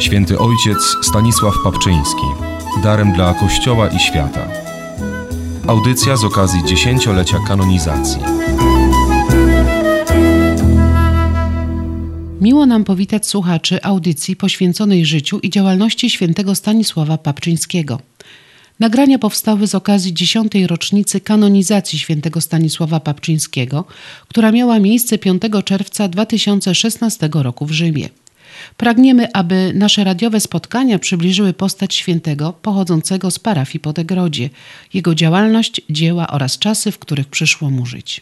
Święty Ojciec Stanisław Papczyński, darem dla Kościoła i świata. Audycja z okazji 10-lecia kanonizacji. Miło nam powitać słuchaczy audycji poświęconej życiu i działalności świętego Stanisława Papczyńskiego. Nagrania powstały z okazji 10. rocznicy kanonizacji świętego Stanisława Papczyńskiego, która miała miejsce 5 czerwca 2016 roku w Rzymie. Pragniemy, aby nasze radiowe spotkania przybliżyły postać świętego pochodzącego z parafii Podegrodzie, jego działalność, dzieła oraz czasy, w których przyszło mu żyć.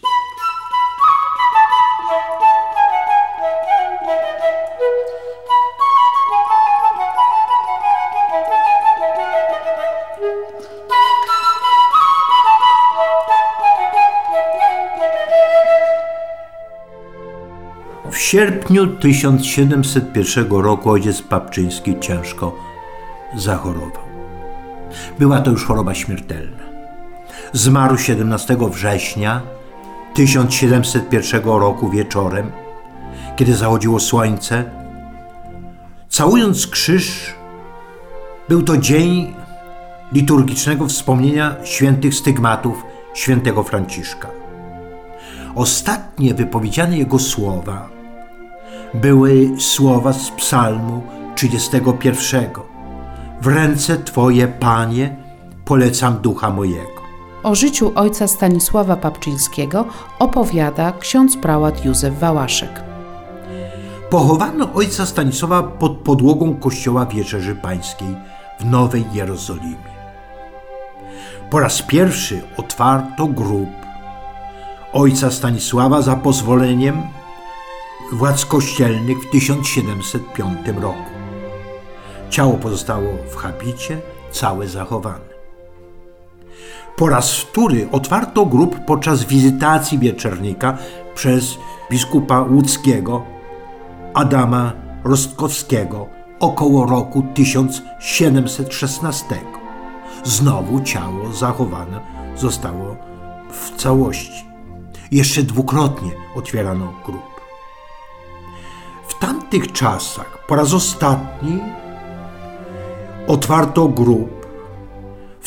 W sierpniu 1701 roku ojciec Papczyński ciężko zachorował. Była to już choroba śmiertelna. Zmarł 17 września 1701 roku wieczorem, kiedy zachodziło słońce. Całując krzyż, był to dzień liturgicznego wspomnienia świętych stygmatów świętego Franciszka. Ostatnie wypowiedziane jego słowa były słowa z psalmu 31. W ręce Twoje, Panie, polecam ducha mojego. O życiu ojca Stanisława Papczyńskiego opowiada ksiądz prałat Józef Wałaszek. Pochowano ojca Stanisława pod podłogą kościoła Wieczerzy Pańskiej w Nowej Jerozolimie. Po raz pierwszy otwarto grób ojca Stanisława za pozwoleniem władz kościelnych w 1705 roku. Ciało pozostało w habicie, całe zachowane. Po raz wtóry otwarto grób podczas wizytacji wieczernika przez biskupa łódzkiego Adama Rostkowskiego około roku 1716. Znowu ciało zachowane zostało w całości. Jeszcze dwukrotnie otwierano grób. W tamtych czasach po raz ostatni otwarto grób w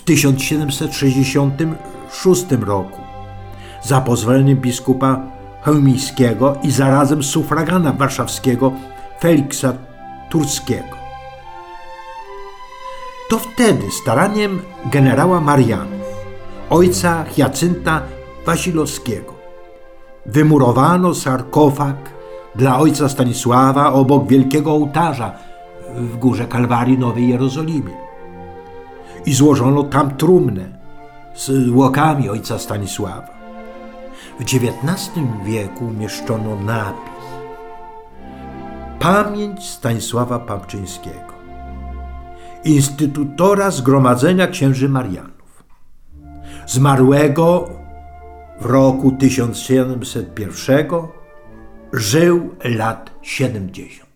1766 roku za pozwoleniem biskupa chełmińskiego i zarazem sufragana warszawskiego Feliksa Turskiego. To wtedy staraniem generała Marianów, ojca Hiacynta Wasilowskiego, wymurowano sarkofag dla ojca Stanisława obok wielkiego ołtarza w górze Kalwarii Nowej Jerozolimie i złożono tam trumnę z zwłokami ojca Stanisława. W XIX wieku umieszczono napis: Pamięć Stanisława Papczyńskiego, instytutora Zgromadzenia Księży Marianów, zmarłego w roku 1701, żył lat 70.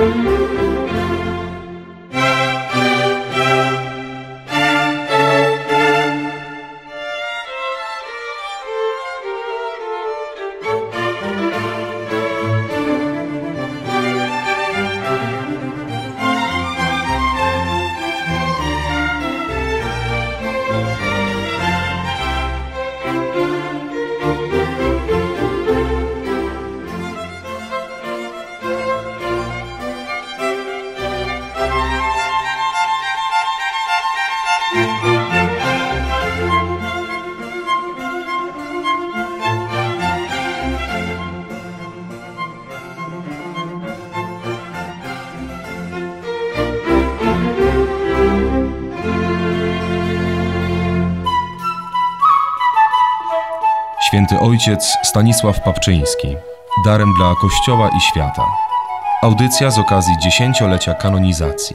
Święty Ojciec Stanisław Papczyński. Darem dla Kościoła i świata. Audycja z okazji 10-lecia kanonizacji.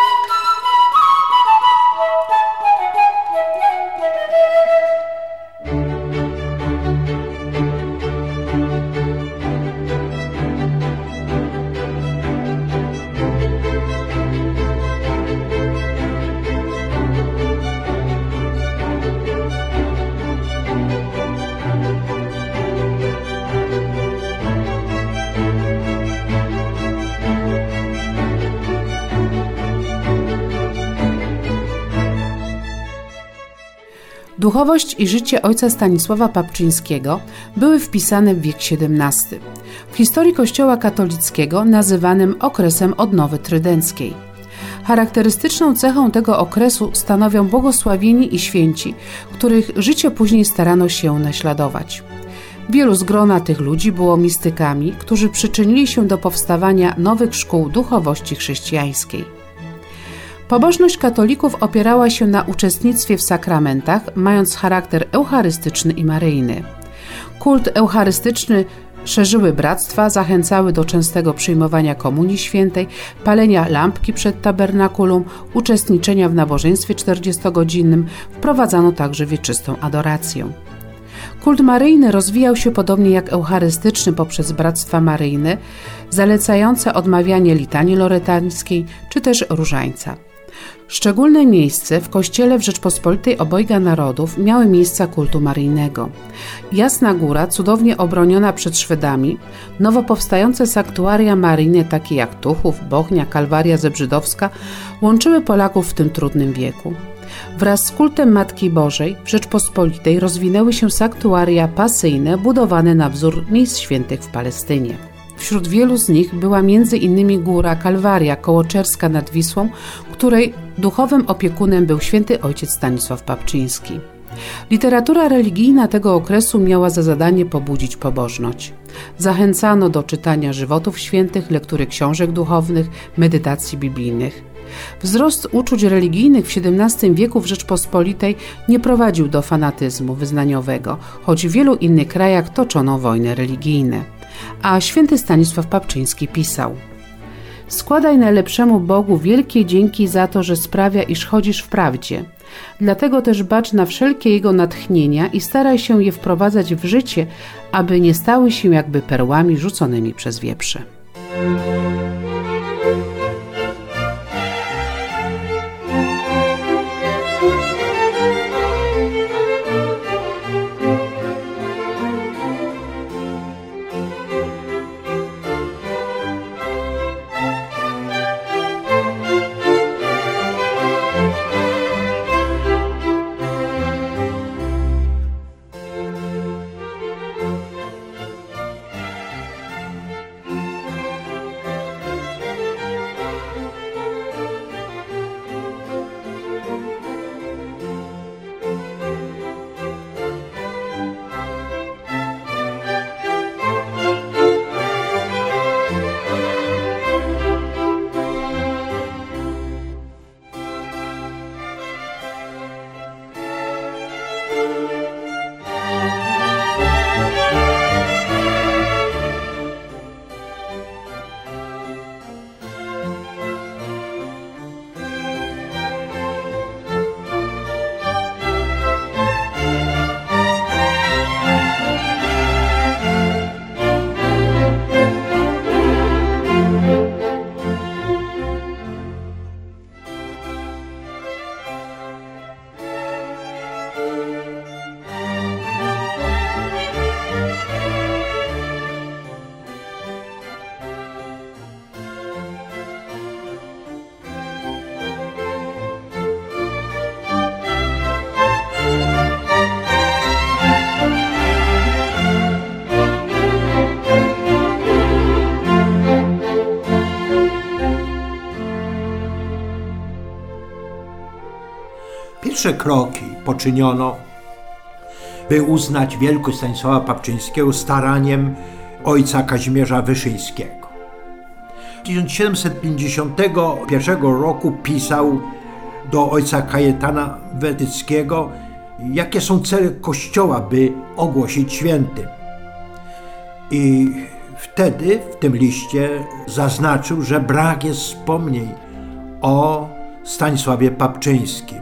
Duchowość i życie ojca Stanisława Papczyńskiego były wpisane w wiek XVII. W historii Kościoła katolickiego nazywanym okresem odnowy trydenckiej. Charakterystyczną cechą tego okresu stanowią błogosławieni i święci, których życie później starano się naśladować. Wielu z grona tych ludzi było mistykami, którzy przyczynili się do powstawania nowych szkół duchowości chrześcijańskiej. Pobożność katolików opierała się na uczestnictwie w sakramentach, mając charakter eucharystyczny i maryjny. Kult eucharystyczny szerzyły bractwa, zachęcały do częstego przyjmowania komunii świętej, palenia lampki przed tabernakulum, uczestniczenia w nabożeństwie 40-godzinnym, wprowadzano także wieczystą adorację. Kult maryjny rozwijał się podobnie jak eucharystyczny poprzez bractwa maryjne, zalecające odmawianie litanii loretańskiej czy też różańca. Szczególne miejsce w Kościele w Rzeczpospolitej Obojga Narodów miały miejsca kultu maryjnego. Jasna Góra, cudownie obroniona przed Szwedami, nowo powstające sanktuaria maryjne takie jak Tuchów, Bochnia, Kalwaria Zebrzydowska łączyły Polaków w tym trudnym wieku. Wraz z kultem Matki Bożej w Rzeczpospolitej rozwinęły się sanktuaria pasyjne budowane na wzór miejsc świętych w Palestynie. Wśród wielu z nich była m.in. góra Kalwaria Kołoczerska nad Wisłą, której duchowym opiekunem był święty ojciec Stanisław Papczyński. Literatura religijna tego okresu miała za zadanie pobudzić pobożność. Zachęcano do czytania żywotów świętych, lektury książek duchownych, medytacji biblijnych. Wzrost uczuć religijnych w XVII wieku w Rzeczpospolitej nie prowadził do fanatyzmu wyznaniowego, choć w wielu innych krajach toczono wojny religijne. A święty Stanisław Papczyński pisał: składaj najlepszemu Bogu wielkie dzięki za to, że sprawia, iż chodzisz w prawdzie. Dlatego też bacz na wszelkie Jego natchnienia i staraj się je wprowadzać w życie, aby nie stały się jakby perłami rzuconymi przez wieprze. Pierwsze kroki poczyniono, by uznać wielkość Stanisława Papczyńskiego staraniem ojca Kazimierza Wyszyńskiego. 1751 roku pisał do ojca Kajetana Wetyckiego, jakie są cele Kościoła, by ogłosić świętym. I wtedy w tym liście zaznaczył, że brak jest wspomnień o Stanisławie Papczyńskim.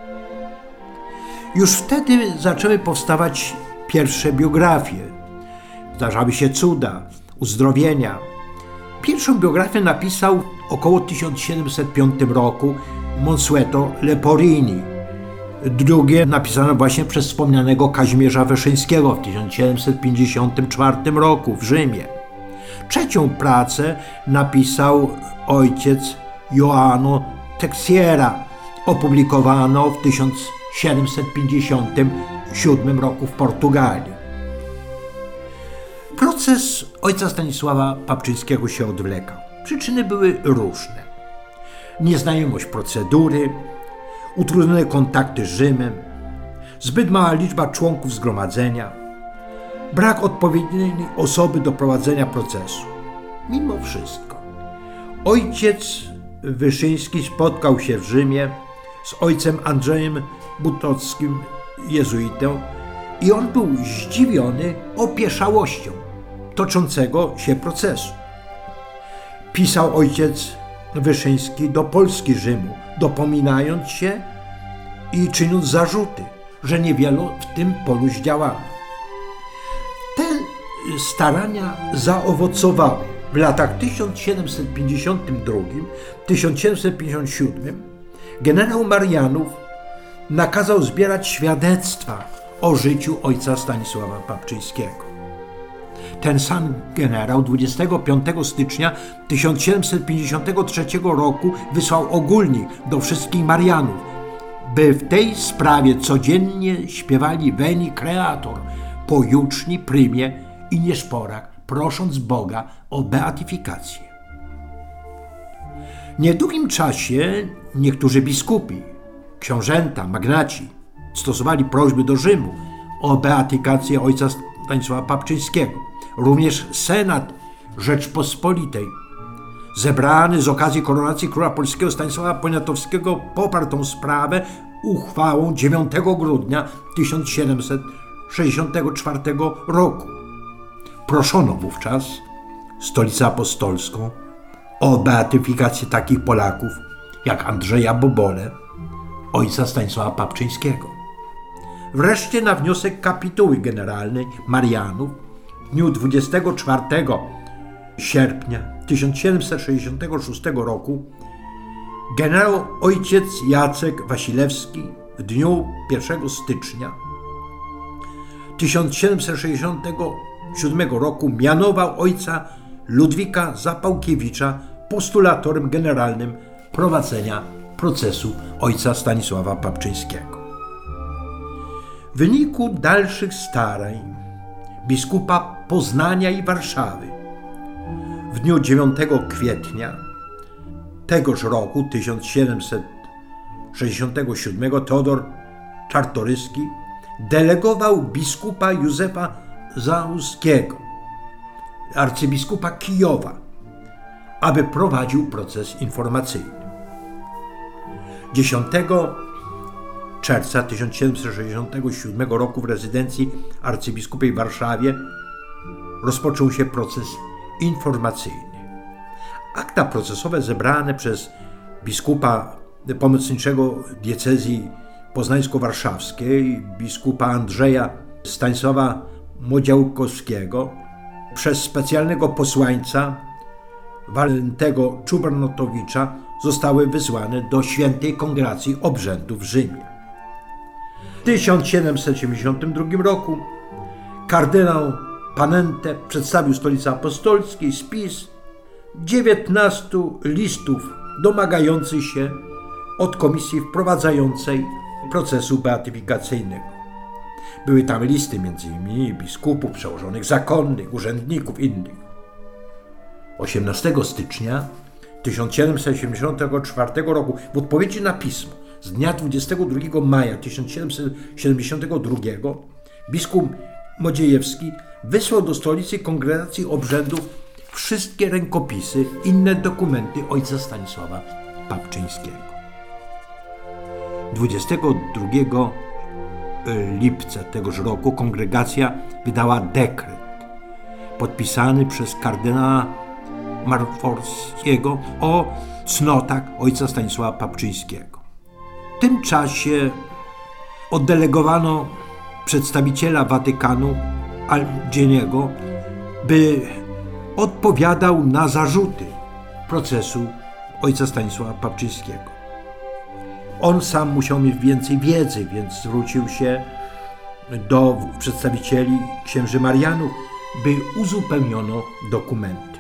Już wtedy zaczęły powstawać pierwsze biografie. Zdarzały się cuda, uzdrowienia. Pierwszą biografię napisał około 1705 roku Mansueto Leporini. Drugie napisano właśnie przez wspomnianego Kazimierza Wyszyńskiego w 1754 roku w Rzymie. Trzecią pracę napisał ojciec Joano Texiera. Opublikowano w 1757 roku w Portugalii. Proces ojca Stanisława Papczyńskiego się odwlekał. Przyczyny były różne. Nieznajomość procedury, utrudnione kontakty z Rzymem, zbyt mała liczba członków zgromadzenia, brak odpowiedniej osoby do prowadzenia procesu. Mimo wszystko, ojciec Wyszyński spotkał się w Rzymie z ojcem Andrzejem Butockim, jezuitą, i on był zdziwiony opieszałością toczącego się procesu. Pisał ojciec Wyszyński do Polski Rzymu, dopominając się i czyniąc zarzuty, że niewiele w tym polu zdziałano. Te starania zaowocowały. W latach 1752-1757 generał Marianów nakazał zbierać świadectwa o życiu ojca Stanisława Papczyńskiego. Ten sam generał 25 stycznia 1753 roku wysłał ogólnik do wszystkich Marianów, by w tej sprawie codziennie śpiewali Veni Creator po juczni, prymie i nieszporach, prosząc Boga o beatyfikację. W niedługim czasie niektórzy biskupi, książęta, magnaci stosowali prośby do Rzymu o beatyfikację ojca Stanisława Papczyńskiego. Również Senat Rzeczpospolitej, zebrany z okazji koronacji króla polskiego Stanisława Poniatowskiego, poparł tę sprawę uchwałą 9 grudnia 1764 roku. Proszono wówczas Stolicę Apostolską o beatyfikację takich Polaków jak Andrzeja Bobole, ojca Stanisława Papczyńskiego. Wreszcie na wniosek kapituły generalnej Marianów w dniu 24 sierpnia 1766 roku generał ojciec Jacek Wasilewski w dniu 1 stycznia 1767 roku mianował ojca Ludwika Zapałkiewicza postulatorem generalnym prowadzenia procesu ojca Stanisława Papczyńskiego. W wyniku dalszych starań biskupa Poznania i Warszawy w dniu 9 kwietnia tegoż roku 1767 Teodor Czartoryski delegował biskupa Józefa Załuskiego, arcybiskupa Kijowa, aby prowadził proces informacyjny. 10 czerwca 1767 roku w rezydencji arcybiskupiej w Warszawie rozpoczął się proces informacyjny. Akta procesowe zebrane przez biskupa pomocniczego diecezji poznańsko-warszawskiej, biskupa Andrzeja Stanisława Modziałkowskiego, przez specjalnego posłańca Walentego Czubernotowicza zostały wysłane do Świętej Kongregacji Obrzędów w Rzymie. W 1772 roku kardynał Panente przedstawił Stolicy Apostolskiej spis 19 listów domagających się od komisji wprowadzającej procesu beatyfikacyjnego. Były tam listy m.in. biskupów, przełożonych zakonnych, urzędników innych. 18 stycznia 1774 roku w odpowiedzi na pismo z dnia 22 maja 1772 biskup Modziejewski wysłał do stolicy Kongregacji Obrzędów wszystkie rękopisy, inne dokumenty ojca Stanisława Papczyńskiego. 22 lipca tegoż roku kongregacja wydała dekret podpisany przez kardynała Marforskiego o cnotach ojca Stanisława Papczyńskiego. W tym czasie oddelegowano przedstawiciela Watykanu Aldzieniego, by odpowiadał na zarzuty procesu ojca Stanisława Papczyńskiego. On sam musiał mieć więcej wiedzy, więc zwrócił się do przedstawicieli księży Marianów, by uzupełniono dokumenty.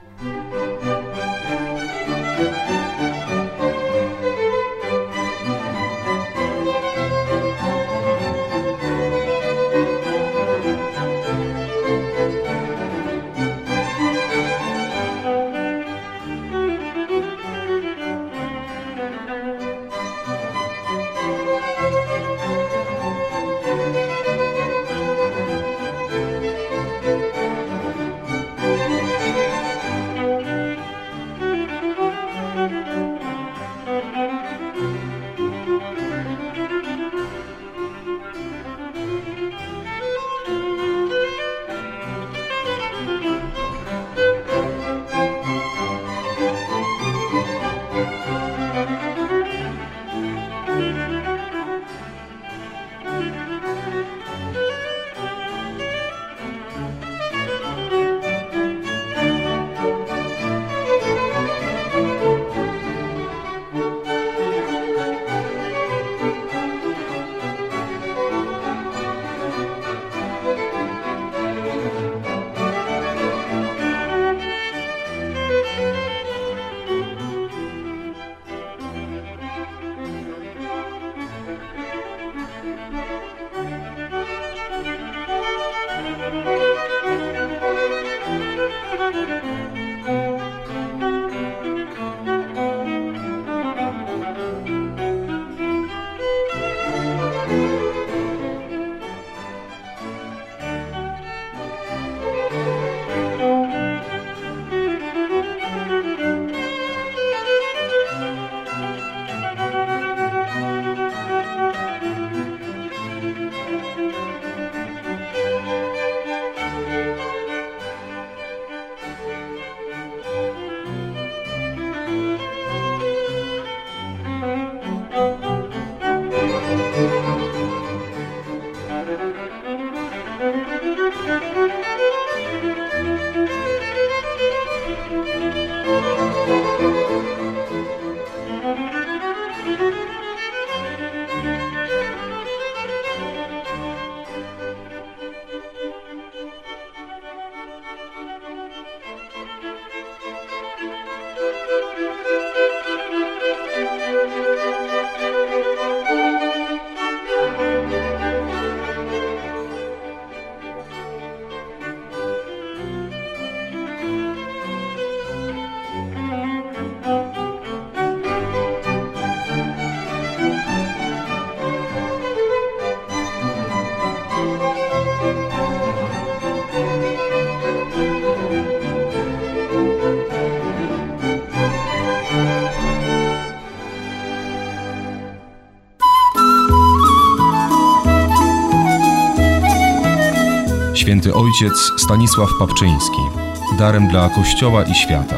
Święty Ojciec Stanisław Papczyński. Darem dla Kościoła i świata.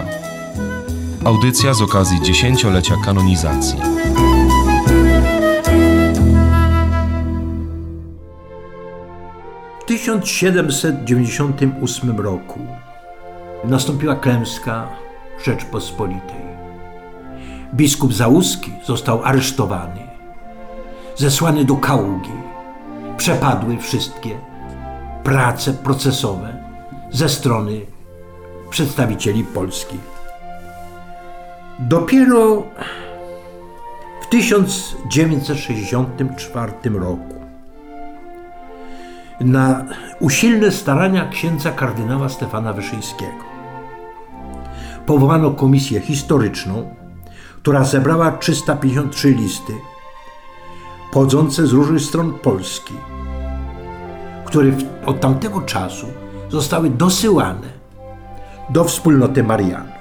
Audycja z okazji 10-lecia kanonizacji. W 1798 roku nastąpiła klęska Rzeczpospolitej. Biskup Załuski został aresztowany, zesłany do Kaługi. Przepadły wszystkie prace procesowe ze strony przedstawicieli Polski. Dopiero w 1964 roku na usilne starania księdza kardynała Stefana Wyszyńskiego powołano komisję historyczną, która zebrała 353 listy pochodzące z różnych stron Polski, które od tamtego czasu zostały dosyłane do wspólnoty Marianów.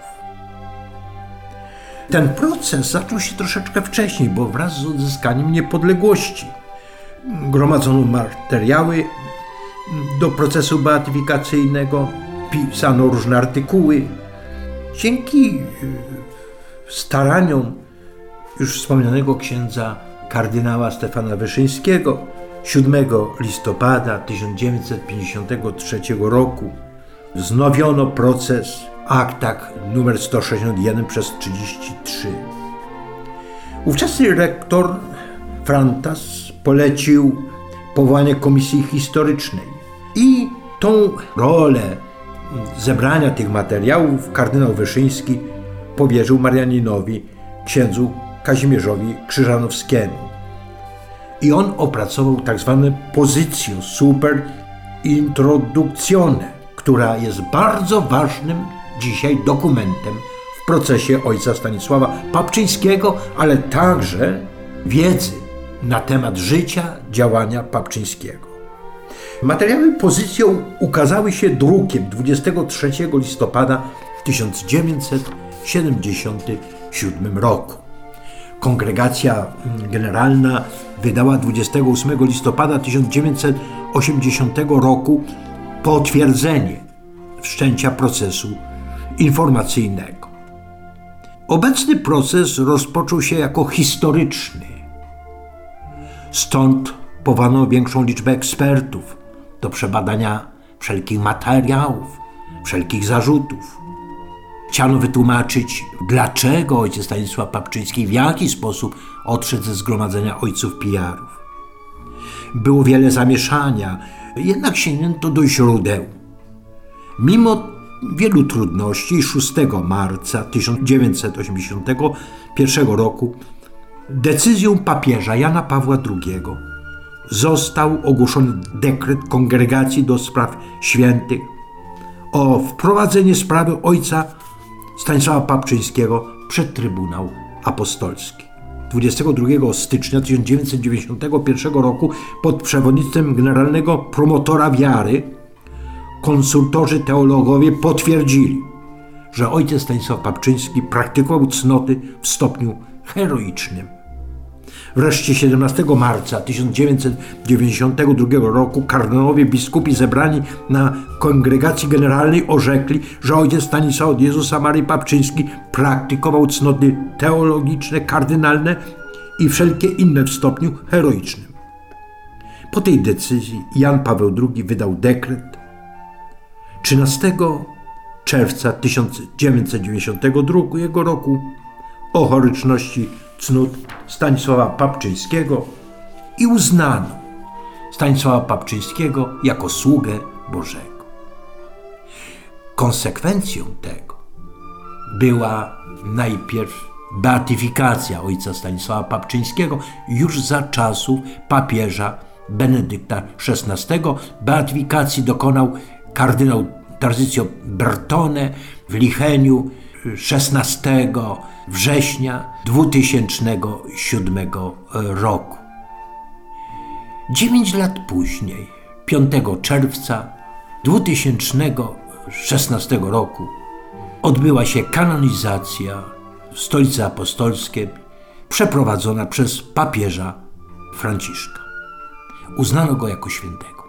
Ten proces zaczął się troszeczkę wcześniej, bo wraz z odzyskaniem niepodległości gromadzono materiały do procesu beatyfikacyjnego, pisano różne artykuły. Dzięki staraniom już wspomnianego księdza kardynała Stefana Wyszyńskiego 7 listopada 1953 roku wznowiono proces w aktach numer 161 przez 33. Ówczesny rektor Frantas polecił powołanie komisji historycznej i tą rolę zebrania tych materiałów kardynał Wyszyński powierzył Marianinowi, księdzu Kazimierzowi Krzyżanowskiemu. I on opracował tak zwane positio super introductione, która jest bardzo ważnym dzisiaj dokumentem w procesie ojca Stanisława Papczyńskiego, ale także wiedzy na temat życia, działania Papczyńskiego. Materiały positio ukazały się drukiem 23 listopada 1977 roku. Kongregacja Generalna wydała 28 listopada 1980 roku potwierdzenie wszczęcia procesu informacyjnego. Obecny proces rozpoczął się jako historyczny. Stąd powołano większą liczbę ekspertów do przebadania wszelkich materiałów, wszelkich zarzutów. Chciano wytłumaczyć, dlaczego ojciec Stanisław Papczyński w jaki sposób odszedł ze zgromadzenia ojców pijarów. Było wiele zamieszania, jednak sięgnięto do źródeł. Mimo wielu trudności 6 marca 1981 roku decyzją papieża Jana Pawła II został ogłoszony dekret Kongregacji do Spraw Świętych o wprowadzenie sprawy ojca Stanisława Papczyńskiego przed Trybunał Apostolski. 22 stycznia 1991 roku pod przewodnictwem generalnego promotora wiary konsultorzy teologowie potwierdzili, że ojciec Stanisław Papczyński praktykował cnoty w stopniu heroicznym. Wreszcie 17 marca 1992 roku kardynałowie biskupi zebrani na kongregacji generalnej orzekli, że ojciec Stanisław od Jezusa Marii Papczyński praktykował cnoty teologiczne, kardynalne i wszelkie inne w stopniu heroicznym. Po tej decyzji Jan Paweł II wydał dekret 13 czerwca 1992 roku o heroiczności cnót Stanisława Papczyńskiego i uznano Stanisława Papczyńskiego jako sługę Bożego. Konsekwencją tego była najpierw beatyfikacja ojca Stanisława Papczyńskiego już za czasów papieża Benedykta XVI. Beatyfikacji dokonał kardynał Tarzycjo Bertone w Licheniu 16 września 2007 roku. 9 lat później, 5 czerwca 2016 roku, odbyła się kanonizacja w Stolicy Apostolskiej przeprowadzona przez papieża Franciszka. Uznano go jako świętego.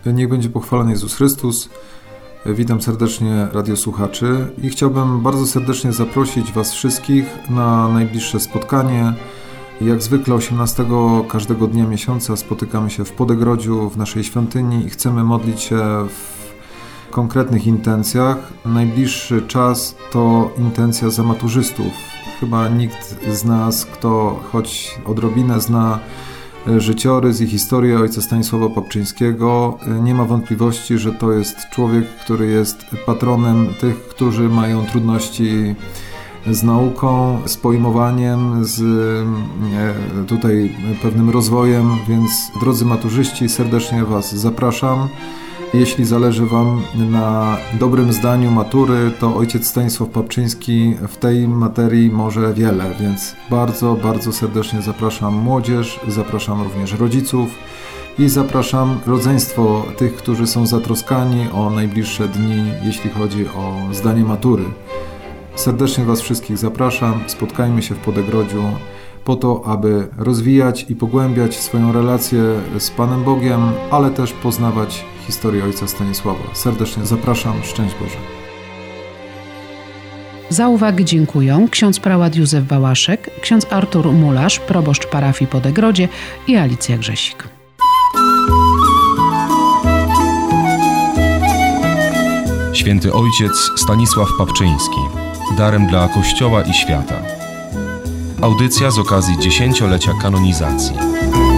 Niech będzie pochwalony Jezus Chrystus. Witam serdecznie radiosłuchaczy i chciałbym bardzo serdecznie zaprosić Was wszystkich na najbliższe spotkanie. Jak zwykle 18 każdego dnia miesiąca spotykamy się w Podegrodziu, w naszej świątyni i chcemy modlić się w konkretnych intencjach. Najbliższy czas to intencja za maturzystów. Chyba nikt z nas, kto choć odrobinę zna życiorys i historię ojca Stanisława Papczyńskiego, nie ma wątpliwości, że to jest człowiek, który jest patronem tych, którzy mają trudności z nauką, z pojmowaniem, z tutaj pewnym rozwojem, więc drodzy maturzyści, serdecznie Was zapraszam. Jeśli zależy Wam na dobrym zdaniu matury, to ojciec Stanisław Papczyński w tej materii może wiele, więc bardzo, bardzo serdecznie zapraszam młodzież, zapraszam również rodziców i zapraszam rodzeństwo tych, którzy są zatroskani o najbliższe dni, jeśli chodzi o zdanie matury. Serdecznie Was wszystkich zapraszam, spotkajmy się w Podegrodziu po to, aby rozwijać i pogłębiać swoją relację z Panem Bogiem, ale też poznawać historię ojca Stanisława. Serdecznie zapraszam, szczęść Boże. Za uwagę dziękuję ksiądz prałat Józef Bałaszek, ksiądz Artur Mularz, proboszcz parafii Podegrodzie i Alicja Grzesik. Święty Ojciec Stanisław Papczyński. Darem dla Kościoła i świata. Audycja z okazji 10-lecia kanonizacji.